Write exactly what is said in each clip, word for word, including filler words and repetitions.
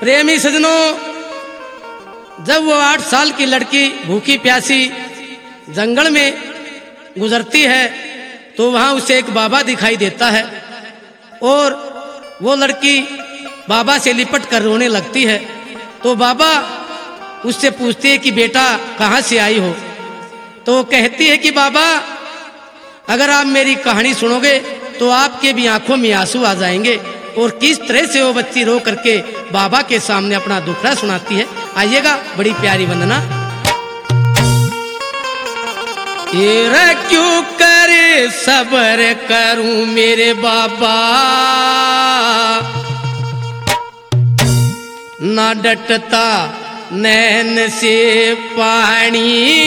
प्रेमी सजनों, जब वो आठ साल की लड़की भूखी प्यासी जंगल में गुजरती है तो वहां उसे एक बाबा दिखाई देता है और वो लड़की बाबा से लिपट कर रोने लगती है। तो बाबा उससे पूछते हैं कि बेटा कहाँ से आई हो? तो वो कहती है कि बाबा अगर आप मेरी कहानी सुनोगे तो आपके भी आंखों में आंसू आ जाएंगे। और किस तरह से वो बच्ची रो करके बाबा के सामने अपना दुखड़ा सुनाती है, आइएगा, बड़ी प्यारी वंदना। ये क्यों करे सब्र करूं मेरे बाबा, ना डटता नैन से पानी,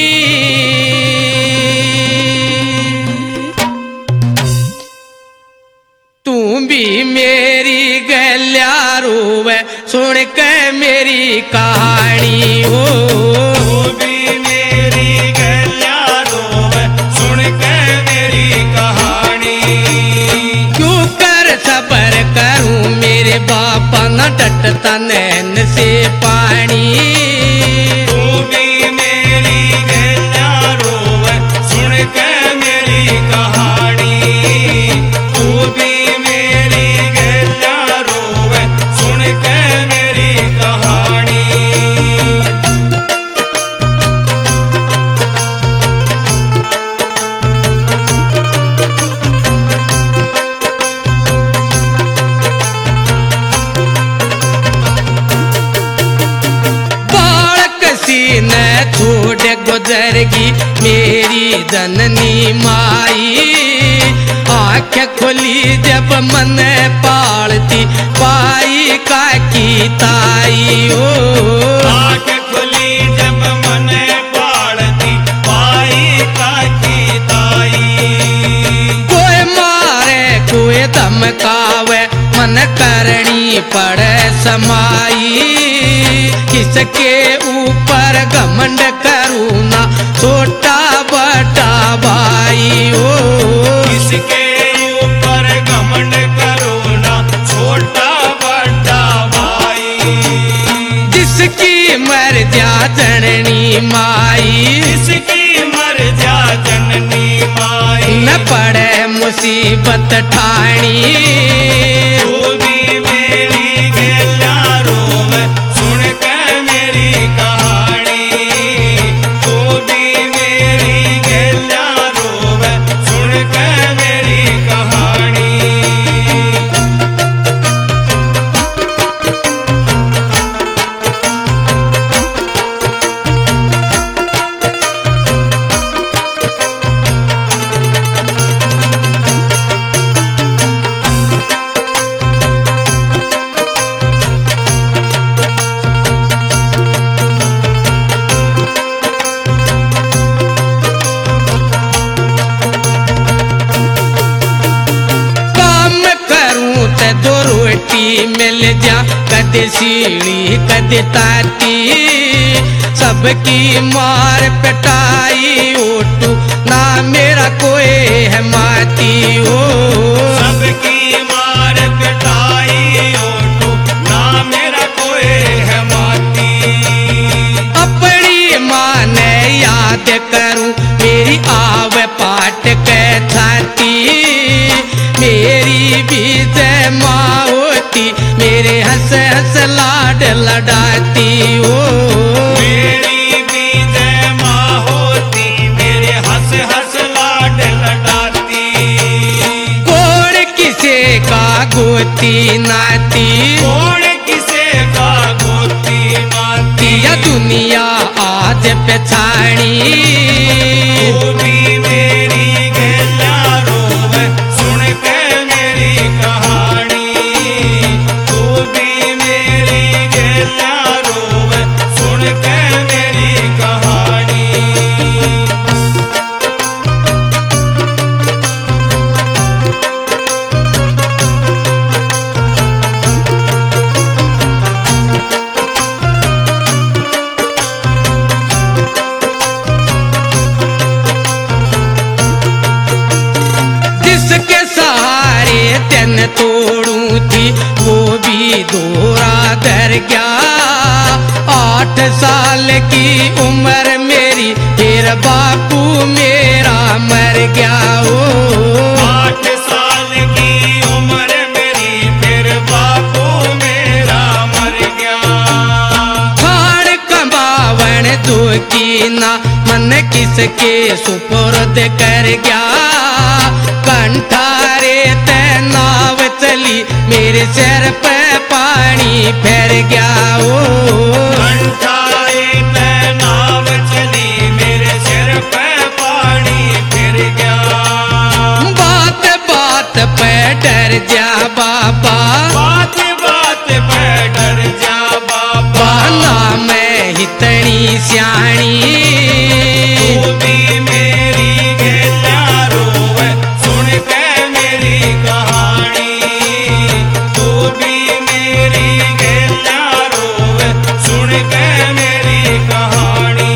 तू भी मेरी गल्या रोवे सुन के मेरी कहानी हो। तू भी मेरी गल्या रोवे सुन के मेरी कहानी, क्यों कर सब्र करूं मेरे बापा, न डटता नैन से पानी, तू भी मेरी गल्या रोवे सुन के मेरी कहानी, तू भी मेरी गल्या रोवे सुन के मेरी कहानी। न छोड़ गुजरगी मेरी जननी माई, आँख खुली जब मन पालती पाई का की ताई ओ। आँख खुली जब मन पालती पाई का की ताई, कोई मारे कोई धमकावे मन करनी पड़े समाई, किसके ऊपर घमंड करूँ ना छोटा बड़ा भाई ओ। किसके ऊपर घमंड करूँ ना छोटा बड़ा भाई, जिसकी मर जा जननी माई, जिसकी मर जा जननी माई, न पड़े मुसीबत ठानी, तू भी मेरी गल्या रोवे सुन के मेरी कहानी, तू भी मेरी गल्या रोवे सुन के मेरी कहानी। दो रोटी मिल जा, कद सीढ़ी कद ताती, सबकी मार पिटाई ओटू ना मेरा कोई है माती हो। सबकी मार पिटाई ओटू ना मेरा कोई है माती, अपनी माँ ने याद करूं मेरी आवे पाट के छाती, मेरी भी जय माँ होती मेरे हंस हंस लाड लड़ाती ओ। मेरी भी जय माँ होती मेरे हंस हंस लाड लड़ाती, कौन किसे का गोती नाती, कौन किसे का गोती नाती, या दुनिया आज पछाड़ी, तू भी मेरी गल्या रोवे सुन के मेरी कहानी, तू भी मेरी गल्या रोवे सुन के मेरी कहानी। जिसके सहारे तन तोड़ू थी वो भी दोहरा धर गया। आठ साल की उम्र मेरी फिर बापू मेरा मर गया। ओ आठ साल की उम्र मेरी फिर बापू मेरा मर गया। खाड़ कमावन दुखी ना मन किसके सुपुर्द कर गया। कंठारे ते नाव चली मेरे सिर पे पानी फेर गया। ओ कंठारे ते नाव चली मेरे सिर पे पानी फिर गया। बात बात पे डर जा बाबा, बात बात पे डर जा बाबा। ना मैं इतनी सियाणी तू भी मेरी गेल्या रोवे सुन के मेरी कहानी। तू भी मेरी गेल्या रोवे सुन के मेरी कहानी।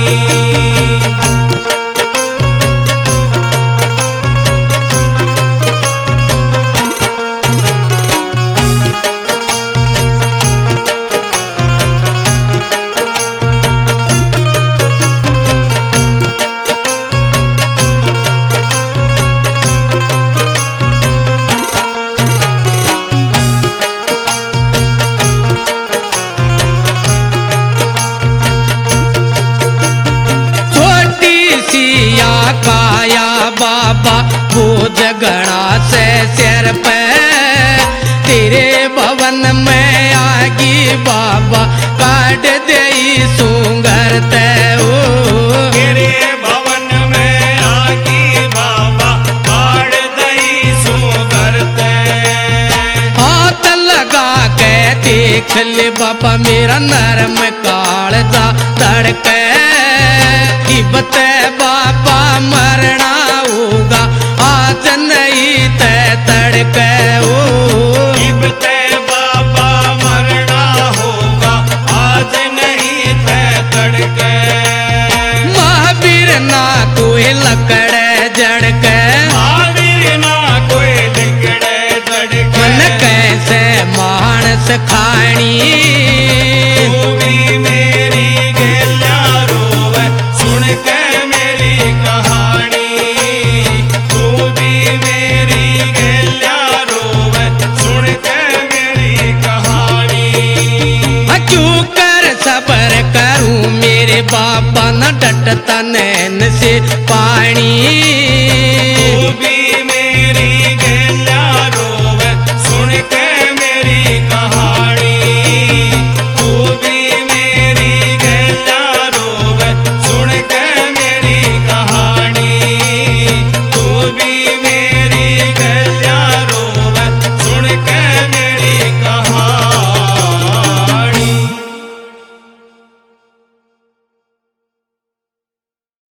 काया बाबा बोझ गणा से सिर पे। तेरे भवन में आगी बाबा काट दे सूंगर ते। ओ तेरे भवन में आगी बाबा काट दई सूंगर ते। हाथ लगा के देख ले बाबा मेरा नरम कालजा धड़के। बते बाबा मरना होगा आज नहीं ते तड़के। ओ बते बाबा मरना होगा आज नहीं ते तड़के। महावीर ना कोई लकड़े जड़के। महावीर ना कोई लिकड़े जड़के। मन कैसे मानस खानी तू भी मेरी गेल्या रोवे सुन के मेरी कहानी। तू भी मेरी गेल्या रोवे सुन के मेरी कहानी। क्यों कर सबर करूं मेरे बाबा न डटता नैन से पानी।